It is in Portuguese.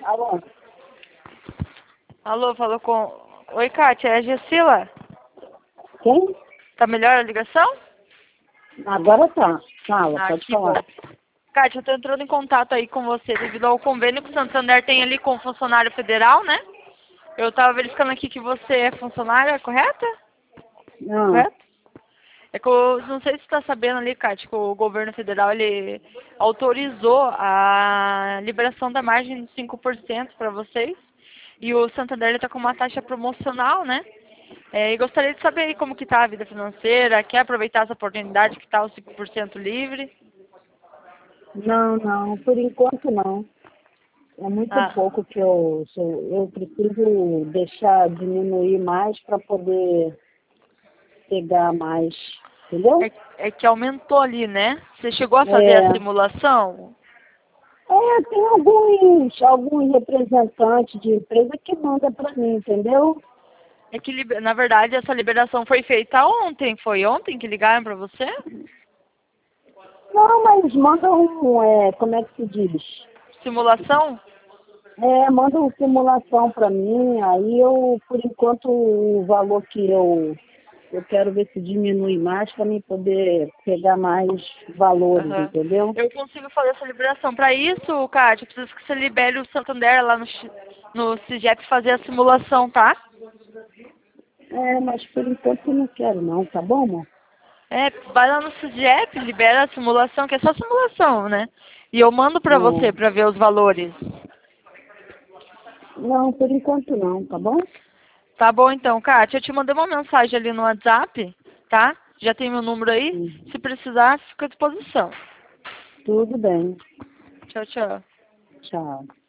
Alô? Alô, falou com... Oi, Kátia, é a Gessila? Quem? Tá melhor a ligação? Agora tá. Fala, pode Que falar. bom. Kátia, eu tô entrando em contato aí com você devido ao convênio que o Santander tem ali com o funcionário federal, né? Eu tava verificando aqui que você é funcionária, correta? Não. Correto? É que eu não sei se você tá sabendo ali, Kátia, que o governo federal, ele autorizou a liberação da margem de 5% para vocês. E o Santander ele tá com uma taxa promocional, né? E gostaria de saber aí como que tá a vida financeira, quer aproveitar essa oportunidade que tá o 5% livre? Não, não. Por enquanto não. É muito Ah, pouco que eu preciso deixar diminuir mais para poder pegar mais. Entendeu? é que aumentou ali, né? Você chegou a fazer a É, simulação? tem alguns representantes de empresa que mandam para mim, entendeu? É que, na verdade, essa liberação foi feita ontem. Foi ontem que ligaram para você? Não, mas mandam, como é que se diz? Simulação? Mandam simulação para mim, aí eu, por enquanto, o valor que eu quero ver se diminui mais para mim poder pegar mais valores, Aham. entendeu? Eu consigo fazer essa liberação. Para isso, Kátia, eu preciso que você libere o Santander lá no CIGEP fazer a simulação, tá? Mas por enquanto eu não quero não, tá bom, amor? Vai lá no CIGEP, libera a simulação, que é só simulação, né? E eu mando pra você É, pra ver os valores. não, por enquanto não, tá bom? Tá bom então, Kátia, eu te mandei uma mensagem ali no WhatsApp, tá? Já tem meu número aí. Hum, Se precisar, fica à disposição. Tudo bem, Tchau, tchau. tchau.